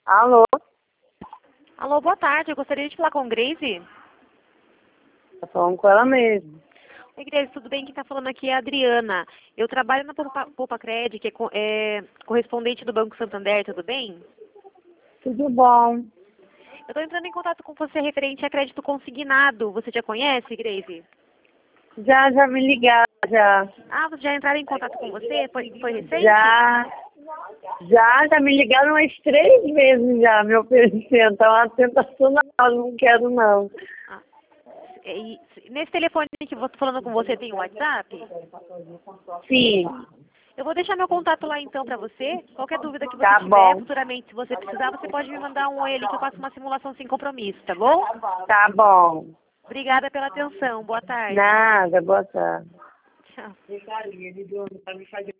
Alô? Alô, boa tarde. Eu gostaria de falar com Grace. Tá falando com ela mesmo. Oi, Grace, tudo bem? Quem está falando aqui é a Adriana. Eu trabalho na Poupa Cred, que é correspondente do Banco Santander, tudo bem? Tudo bom? Eu estou entrando em contato com você referente a crédito consignado. Você já conhece, Grace? Já me ligaram, já. Ah, você já entraram em contato com você? Foi recente? Já me ligaram umas 3 vezes já, me oferecendo. Tá uma tentação, não quero não. Ah, nesse telefone que eu estou falando com você tem o WhatsApp? Sim, Eu vou deixar meu contato lá então para você. Qualquer dúvida que você tá tiver, bom. futuramente, se você precisar, você pode me mandar um oi ali que eu faço uma simulação sem compromisso, tá bom? Tá bom. Obrigada pela atenção. Boa tarde. Nada, boa tarde. Tchau.